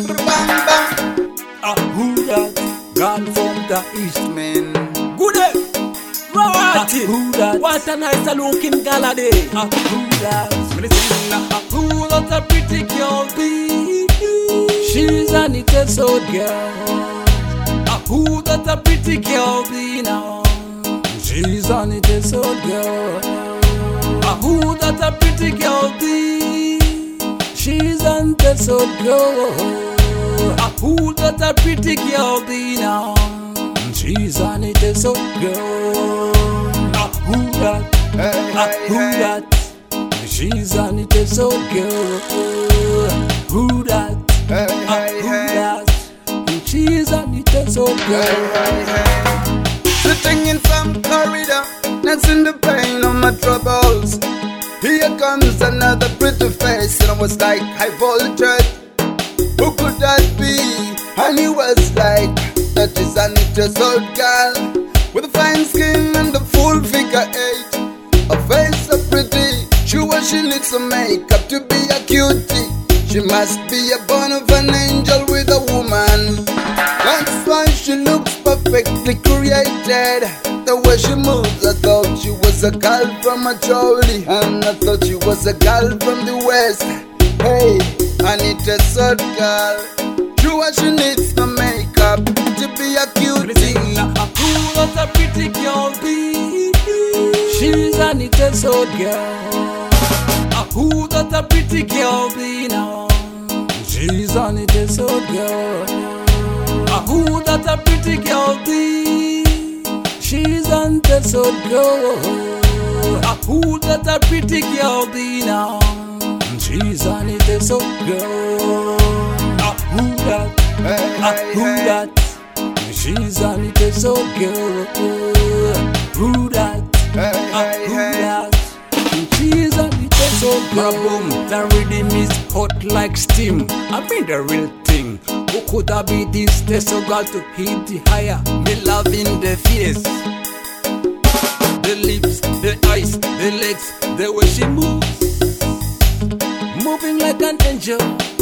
Bang bang. Who that? Gone from the east. Man. Good day. Royalty. Who that? What a nice looking gala day. Who that? Who that a pretty girl be? She's a little so girl. Who that a pretty girl be now? She's a little so girl. Who that a pretty girl be? She's a little so girl. Who that a pretty girl be now? She's a little so girl. Who that? Who that? She's a little so girl. Who that? Who that? She's a little so girl. Sitting in some corridor, nursing the pain of my troubles. Here comes another pretty face, and I was like, high voltage. Who could that be? And he was like, that is an old girl with a fine skin and a full figure eight. Her face so pretty, she needs some makeup to be a cutie. She must be a born of an angel with a woman. That's why she looks perfectly created. The way she moves, I thought she was a girl from a Jolie, and I thought she was a girl from the West. Hey, I need a sort girl. She needs no makeup to be a cutie. Who that a pretty girl be? She's a little so girl. Who that a pretty girl be now? She's a little so girl. Who that a pretty girl be? She's a little so girl. Who that a pretty girl be now? She's a little so girl. Who that? Who that? She's a little so girl. Who that? Who that? She's a little so girl. Boom, the rhythm is hot like steam. I mean the real thing. Who could have be this? There's so girl to hit the higher. Me loving the face, the lips, the eyes, the legs, the way she moves, moving like an angel.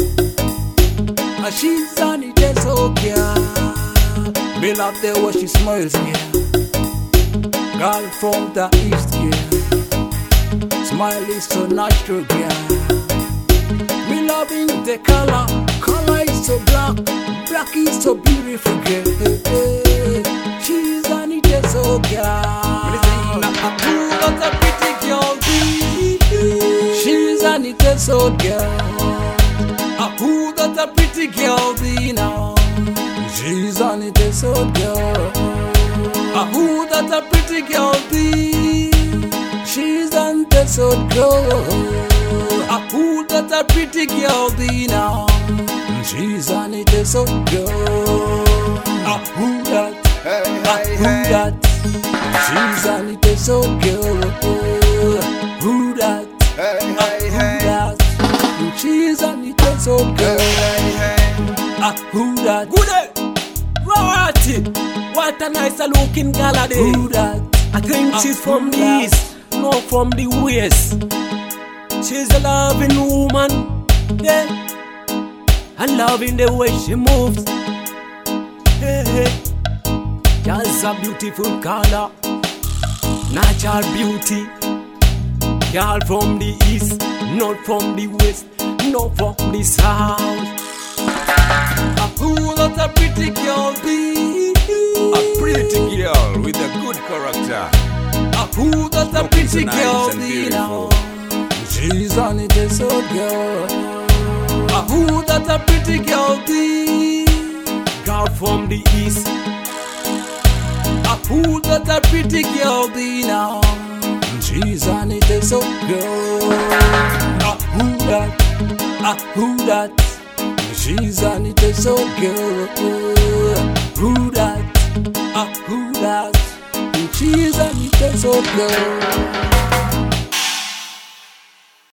She's a little so girl. me love the way she smiles, yeah. Girl from the east, yeah. Smile is so natural, yeah. Me loving the color. Color is so black. Black is so beautiful, girl. She's a little so girl. Who that a pretty girl be? She's a little so girl. Who that a pretty girl be now? She's a little so girl. Who that a pretty girl be? She's a little so girl. Who that a pretty girl be now? She's a little so girl. Who that? Who that? She's a little so girl. Who that? Who that? She's a little so girl. Who that? Good day. Royalty. What a nice looking gala day. Who that? I think she's from the east, not from the west. She's a loving woman, yeah. And loving the way she moves. Hey, hey. Just a beautiful color, natural beauty. Girl from the east, not from the west, not from the south. Who that a pretty girl be? A pretty girl with a good character. Who that a pretty girl be now? She's a little so girl. Who that a pretty girl be? Girl from the east. Who that a pretty girl be now? She's a little so girl. Who that? Who that? She's a little so girl. Who that? Who that? She's a little so girl.